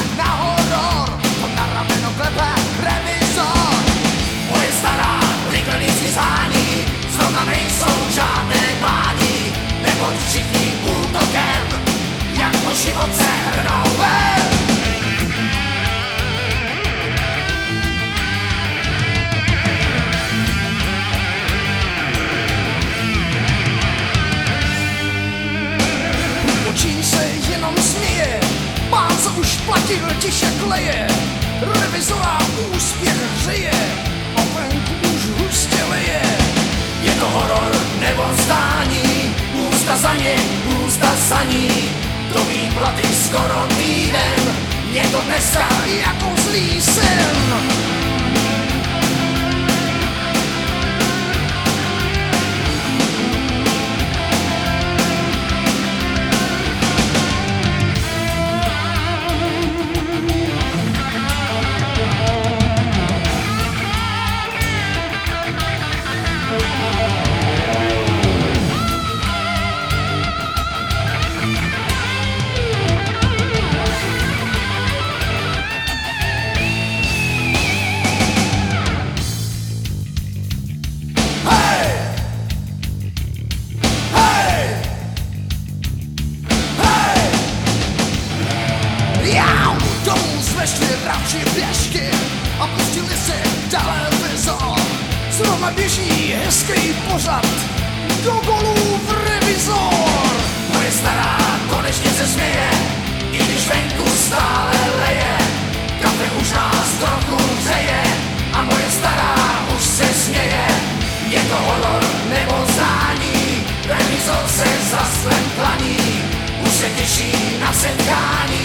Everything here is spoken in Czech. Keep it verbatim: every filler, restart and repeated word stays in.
na horor, to na rameno klepe revizor. Moje stará likelící zhání, zrovna nejsou žádné klání, neboť všichni útokem, jak po život se hrnou ven. Čím se jenom směje, pán, co už platil, tiše kleje. Revizora úspěch hřeje, a venku už hustě leje. Je to horor nebo zdání, ústa za ně, ústa za ní. To výplaty skoro týden, je to dneska jako zlý sen. Zvešli radši běžky a pustili si televizor. Zrovna běží hezký pořad, do golů v revizor. Moje stará konečně se směje, i když venku stále leje. Kafe už nás trochu hřeje a moje stará už se směje. Je to horor nebo zdání, revizor se za svém klaní, už se těší na setkání.